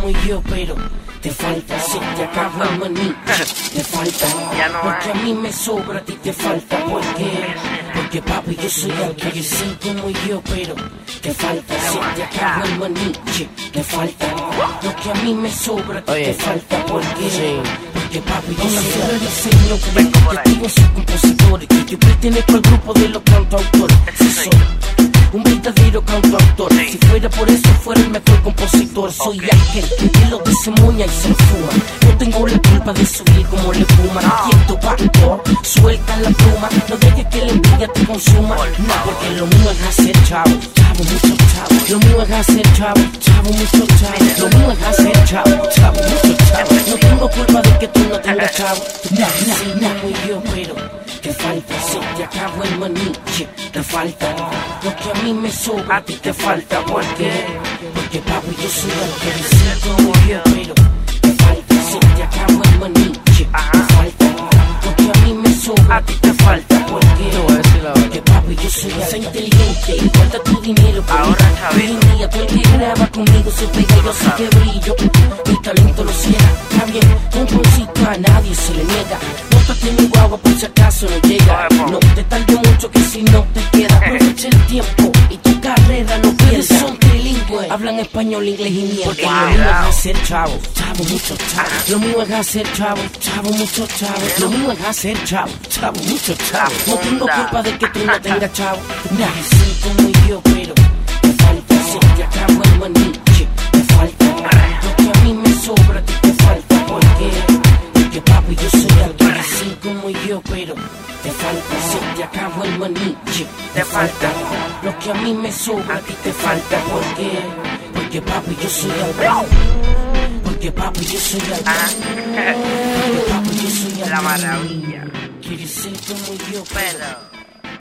como yo, pero te falta, se te acaba el maní, te falta lo que a mí me sobra, a ti te falta, porque papi yo soy el que eres como yo, pero te falta, se te acaba el maní, te falta lo que a mí me sobra, a ti te falta, porque papi yo soy el diseño creativo, soy compositor y que pertenezco al grupo de los cantautores. Un verdadero cantautor. Si fuera por eso, fuera el mejor compositor. Soy aquel que lo desemuña y se enfuma. No tengo la culpa de subir como le fuma. Quieto, pastor, suelta la pluma. No dejes que la envidia te consuma. No, porque lo mío es hacer chavo, chavo, mucho chavo. Lo mío es hacer chavo, chavo, mucho chavo. Lo mío es hacer chavo, chavo, mucho chavo. No tengo culpa de que tú no tengas chavo. No muy yo, pero te falta, se te acabó el maní, te falta lo que a mí me sobra, a ti te falta, porque papi yo soy el que decía como yo, pero te falta, se te acabó el maní, te falta lo que a mí me sobra, a ti te falta, porque papi yo soy el que inteligente, importa tu dinero, ahora sabes, tú el que graba conmigo se pega, yo sé que brillo, mi talento lo ciega, está bien, un concito a nadie se le niega. Móntate en mi guagua por si acaso no llega. No te tarde mucho que si no te queda. Aprovecha el tiempo y tu carrera no pierdas. Son trilingües, hablan español, inglés y mierda. Porque lo mío es hacer chavo, chavo, mucho chavo. Lo mío es hacer chavo, chavo, mucho chavo. Lo mío es hacer chavo, chavo, mucho chavo. No tengo culpa de que tú no tengas chavo. Nadie soy como yo, pero te falta, se te acabó el maní, te falta lo que a mí me sobra, a ti te falta, porque papi yo soy el que así como yo, pero te falta, se te acabó el maní, te falta lo que a mí me sobra, a ti te falta, porque papi yo soy el porque papi yo soy el porque papi yo soy el la maravilla. Quieres ser como yo, pero